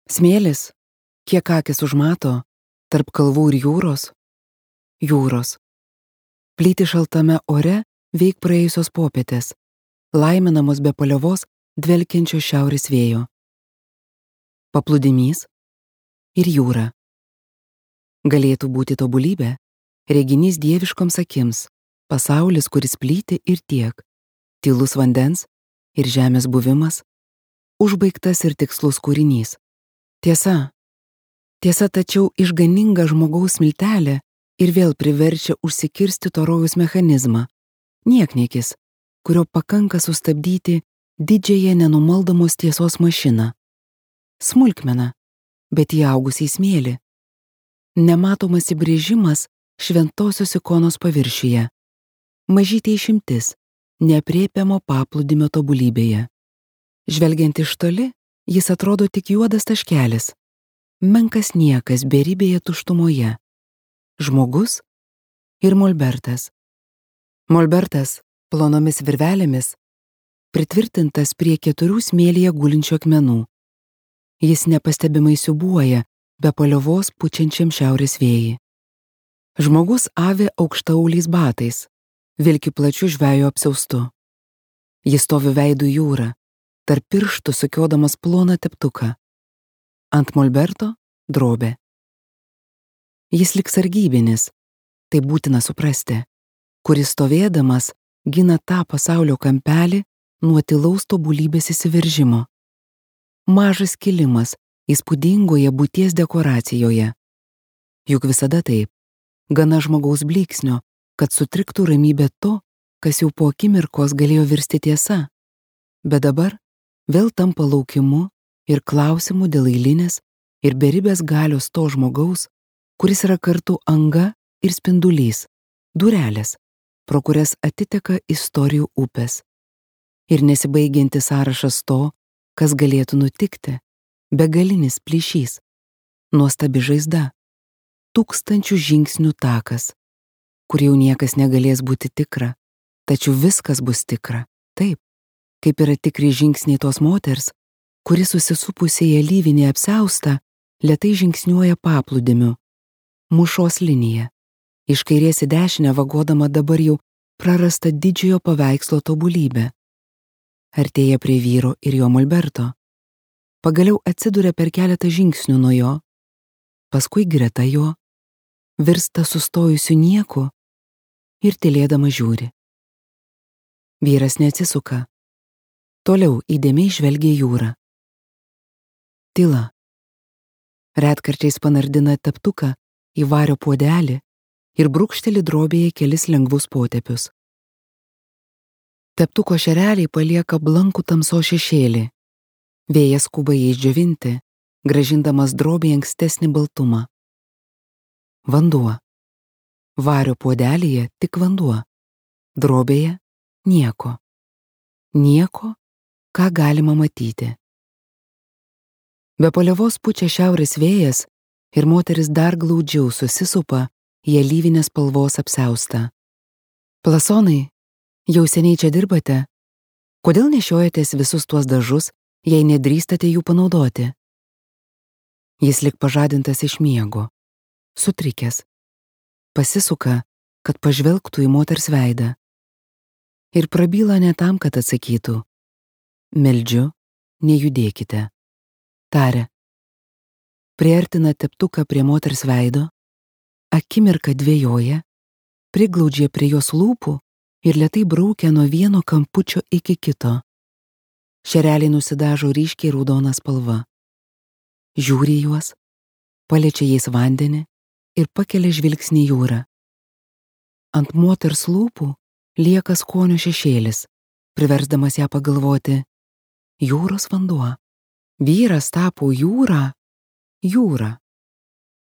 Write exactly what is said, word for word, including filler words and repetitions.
Smėlis, kiek akis užmato, tarp kalvų ir jūros, jūros. Plyti šaltame ore veik praėjusios popietės, laiminamos be paliovos dvelkiančio šiaurės vėjo. Paplūdimys ir jūra. Galėtų būti tobulybė, reginys dieviškoms akims, pasaulis, kuris plyti ir tiek, tylus vandens ir žemės buvimas, užbaigtas ir tikslus kūrinys. Tiesa, tiesa tačiau išganinga žmogaus smiltelė ir vėl priverčia užsikirsti to rojaus mechanizmą, niekniekis, kurio pakanka sustabdyti didžiąją nenumaldomos tiesos mašiną. Smulkmena, bet įaugusi į smėlį. Nematomas įbrėžimas šventosios ikonos paviršiuje. Mažytė išimtis, neaprėpiamo paplūdimio tobulybėje. Žvelgiant iš toli, jis atrodo tik juodas taškelis, menkas niekas beribėje tuštumoje. Žmogus ir molbertas. Molbertas plonomis virvelėmis pritvirtintas prie keturių smėlyje gulinčių akmenų. Jis nepastebimai siūbuoja be paliovos pučiančiam šiaurės vėjai. Žmogus avi aukštauliais batais, vilki plačiu žvejo apsiaustu. Jis stovi veidu į jūrą, tarp pirštų sukiodamas ploną teptuką. Ant molberto drobė. Jis lyg sargybinis, tai būtina suprasti, kuris stovėdamas gina tą pasaulio kampelį nuo tylaus tobulybės įsiveržimo. Mažas kilimas įspūdingoje būties dekoracijoje. Juk visada taip, gana žmogaus blyksnio, kad sutriktų ramybė to, kas jau po akimirkos galėjo virsti tiesa, bet dabar vėl tampa laukimu ir klausimu dėl eilinės ir beribės galios to žmogaus, kuris yra kartu anga ir spindulys, durelės, pro kurias atiteka istorijų upės. Ir nesibaigiantis sąrašas to, kas galėtų nutikti, begalinis plyšys, nuostabi žaizda, tūkstančių žingsnių takas, kur jau niekas negalės būti tikra, tačiau viskas bus tikra, taip, kaip yra tikri žingsniai tos moters, kuri susisupusi į alyvinį apsiaustą lėtai žingsniuoja paplūdimiu, mušos linija, iš kairės į dešinę vagodama dabar jau prarasta didžiojo paveikslo tobulybė. Artėja prie vyro ir jo molberto. Pagaliau atsiduria per keletą žingsnių nuo jo, paskui greta jo, virsta sustojusiu nieku ir tylėdama žiūri. Vyras neatsisuka. Toliau įdėmiai žvelgia jūrą. Tyla. Retkarčiais panardina teptuką į vario puodelį ir brūkšteli drobėje kelis lengvus potėpius. Teptuko šereliai palieka blankų tamsos šešėlį. Vėjas skuba jais džiovinti, grąžindamas drobėje ankstesnį baltumą. Vanduo. Vario puodelyje tik vanduo. Drobėje nieko. Nieko, ką galima matyti. Be paliovos pučia šiaurės vėjas ir moteris dar glaudžiau susisupa į alyvinės spalvos apsiaustą. Plasonai, jau seniai čia dirbate? Kodėl nešiojatės visus tuos dažus, jei nedrįstate jų panaudoti? Jis lyg pažadintas iš miego, sutrikęs. Pasisuka, kad pažvelgtų į moters veidą. Ir prabyla ne tam, kad atsakytų. Meldžiu, nejudėkite. Taria. Priartina teptuką prie moters veido, akimirką dvejoja, priglaudžia prie jos lūpų ir lėtai braukia nuo vieno kampučio iki kito. Šereliai nusidažo ryškiai raudona spalva. Žiūri juos, paliečia jais vandenį ir pakelia žvilgsnį jūrą. Ant moters lūpų lieka skonio šešėlis, priversdamas ją pagalvoti, jūros vanduo. Vyras tapo jūra, jūra.